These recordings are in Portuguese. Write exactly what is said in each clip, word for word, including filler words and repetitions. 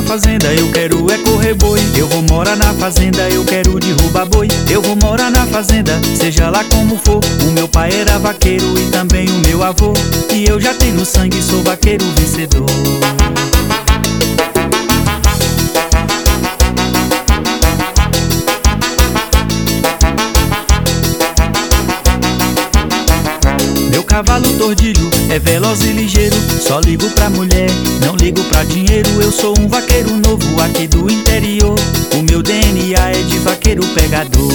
fazenda, eu quero é correr boi. Eu vou morar na fazenda, eu quero derrubar boi. Eu vou morar na fazenda, seja lá como for. O meu pai era vaqueiro e também o meu avô, e eu já tenho sangue, sou vaqueiro vencedor. Meu cavalo tordilho é veloz e ligeiro, só ligo pra mulher, não ligo pra dinheiro. Eu sou um vaqueiro novo aqui do interior, o meu D N A é de vaqueiro pegador.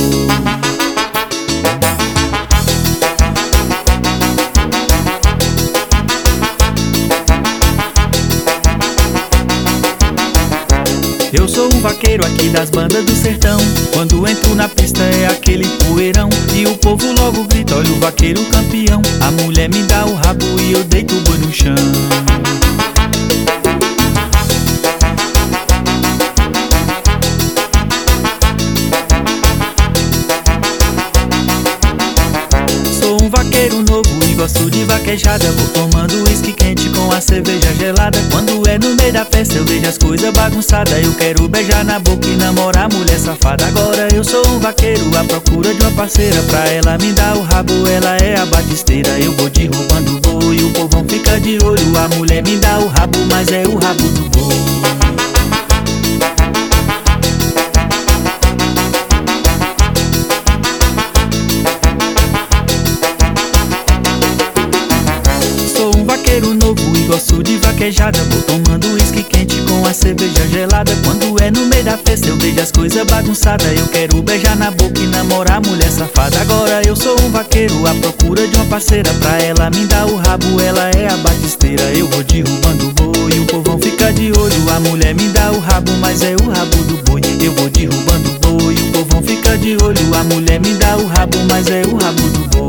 Eu sou um vaqueiro aqui das bandas do sertão. Quando entro na pista é aquele poeirão, e o povo logo grita, olha o vaqueiro campeão. A mulher me dá o rabo e eu deito o boi no chão. Sou um vaqueiro novo e gosto de vaquejada. Vou tomando uísque quente com a cerveja gelada. Quando é no meio da festa eu vejo as coisas bagunçadas. Eu quero beijar na boca e namorar mulher safada. Agora eu sou um vaqueiro à procura de uma parceira, pra ela me dar o rabo, ela é a batisteira. Eu vou derrubando o boi, o povão fica de olho. A mulher me dá o rabo, mas é o rabo do boi. Vaqueiro novo e gosto de vaquejada. Vou tomando uísque quente com a cerveja gelada. Quando é no meio da festa eu vejo as coisas bagunçadas. Eu quero beijar na boca e namorar mulher safada. Agora eu sou um vaqueiro à procura de uma parceira, pra ela me dar o rabo, ela é a batisteira. Eu vou derrubando o boi, o povão fica de olho. A mulher me dá o rabo, mas é o rabo do boi. Eu vou derrubando o boi, o povão fica de olho. A mulher me dá o rabo, mas é o rabo do boi.